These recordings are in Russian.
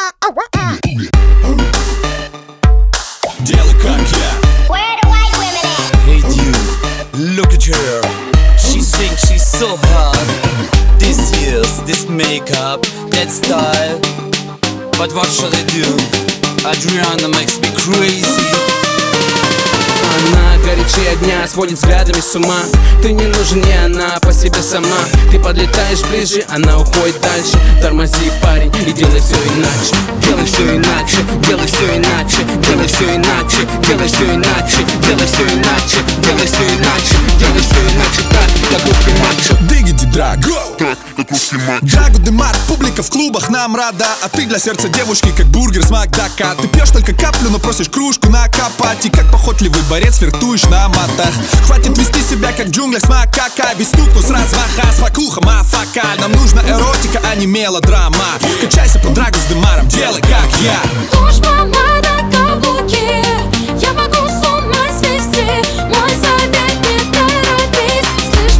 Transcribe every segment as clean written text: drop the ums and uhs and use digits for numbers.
Делай как я. Hey you, look at her. She thinks she's so hot. This year's, this makeup, that style. But what should I do? Adriana makes me crazy. Она горячее огня, сводит взглядами с ума. Ты не нужен, не она по себе сама. Ты подлетаешь ближе, она уходит дальше. Тормози, парень, и делай все иначе. Делай все иначе, делай все иначе. Делай все иначе, делай все иначе. Делай все иначе, делай все иначе. Делай все иначе, так, как русский мачо. Дигиди драг, так, как русский мачо. Драгу Демар, публика в клубах нам рада. А ты для сердца девушки, как бургер с Макдака. Ты пьешь только каплю, но просишь кружку накапать. И как похотливый борец флиртуешь на матах. Хватит вести себя как в джунглях с макака. Без стуку с размаха, с факуха, мафака. Нам нужна эротика, а не мелодрама. Качайся по драгу с Демаром, делай как я. Ложь, помада, каблуки. Я могу с ума свести. Мой совет, не торопись. Слышь,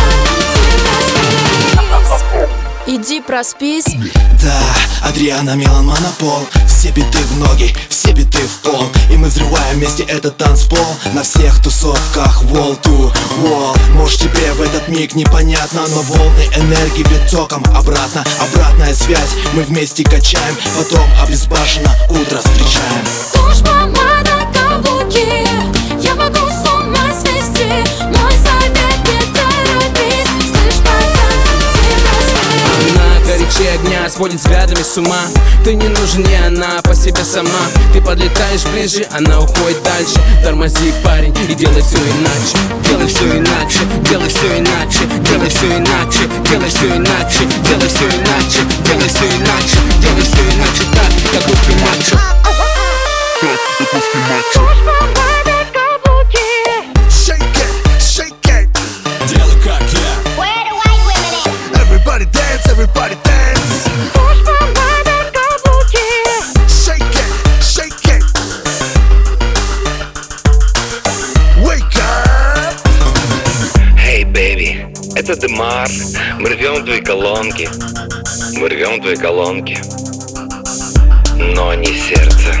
пацан, иди проспись. Да, Адриана, Милан, Монопол. Все биты в ноги, все биты в пол. И мы взрываем вместе этот танцпол. На всех тусовках wall to wall. Может тебе в этот миг непонятно, но волны энергии бьют током обратно. Обратная связь, мы вместе качаем. Потом обезбашенно утро встречаем. Ложь, помада, каблуки. Я могу с ума свести. Мой совет, не торопись. Слышь, пацан, иди проспись. Она горячее огня, сводит взглядами с ума. Ты не нужен, не она по себе сама. Ты подлетаешь ближе, она уходит дальше. Тормози, парень, и делай все иначе. Делай все иначе, делай все иначе. Делай все иначе, делай все иначе. Делай все иначе, делай все иначе. Делай все иначе, так, как русский мачо. Так, как русский мачо. Ложь, помада, каблуки. Shake it, shake it. Делай как я. Everybody dance, everybody dance. Ложь, помада, каблуки. Shake it, shake it. Wake up. Hey, baby, это Демар. Мы рвем твои колонки. Мы рвем твои колонки. Но не сердце.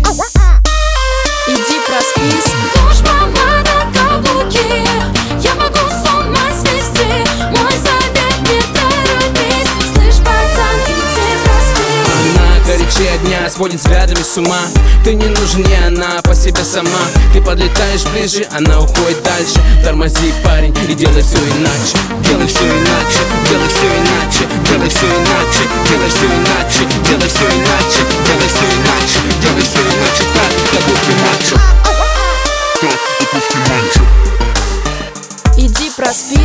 Иди проспись. Ложь, помада, каблуки. Я могу с ума свести. Мой совет, не торопись. Слышь, пацан, иди проспись. Она горячее огня, сводит взглядами с ума. Ты не нужен, не она по себе сама. Ты подлетаешь ближе, она уходит дальше. Тормози, парень, и делай все иначе. Делай все иначе, делай все иначе. Делай все иначе, делай все иначе. Делай все иначе, делай все иначе. Делай все иначе, так, как русский мачо. Так, как русский мачо. Иди проспись.